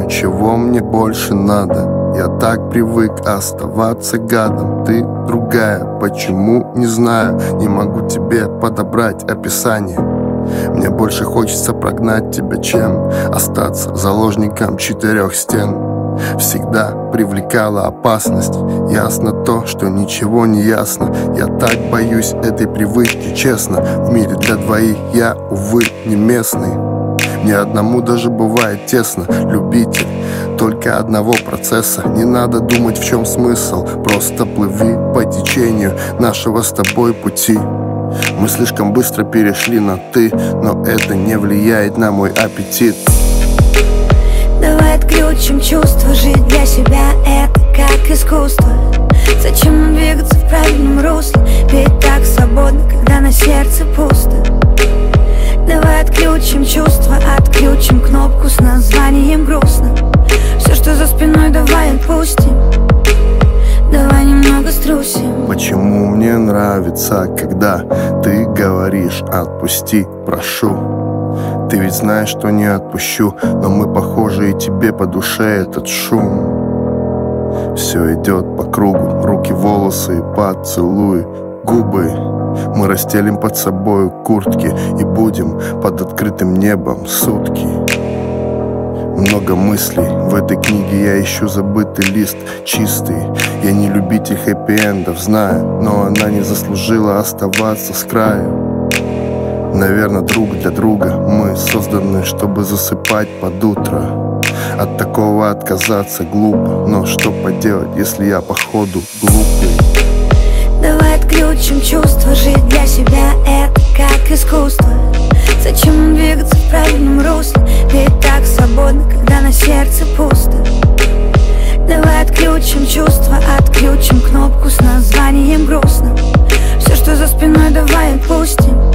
чего мне больше надо. Я так привык оставаться гадом. Ты другая, почему, не знаю. Не могу тебе подобрать описание. Мне больше хочется прогнать тебя, чем остаться заложником четырех стен. Всегда привлекала опасность. Ясно то, что ничего не ясно. Я так боюсь этой привычки, честно. В мире для двоих я, увы, не местный. Мне одному даже бывает тесно. Любитель только одного процесса. Не надо думать, в чем смысл. Просто плыви по течению нашего с тобой пути. Мы слишком быстро перешли на «ты», но это не влияет на мой аппетит. Давай отключим чувства, жить для себя это как искусство. Зачем нам двигаться в правильном русле? Ведь так свободно, когда на сердце пусто. Давай отключим чувства, отключим кнопку с названием грустно. Все, что за спиной, давай отпустим. Давай немного струсим. Почему мне нравится, когда ты говоришь «отпусти, прошу». Ты ведь знаешь, что не отпущу, но мы похожи, и тебе по душе этот шум. Все идет по кругу, руки, волосы и поцелуй, губы. Мы расстелим под собою куртки и будем под открытым небом сутки. Много мыслей в этой книге, я ищу забытый лист чистый. Я не любитель хэппи-эндов, знаю, но она не заслужила оставаться с краю. Наверное, друг для друга мы созданы, чтобы засыпать под утро. От такого отказаться глупо, но что поделать, если я походу глупый. Давай отключим чувства, жить для себя это как искусство. Зачем нам двигаться в правильном русле? Ведь так свободно, когда на сердце пусто. Давай отключим чувства, отключим кнопку с названием грустно. Все, что за спиной, давай отпустим.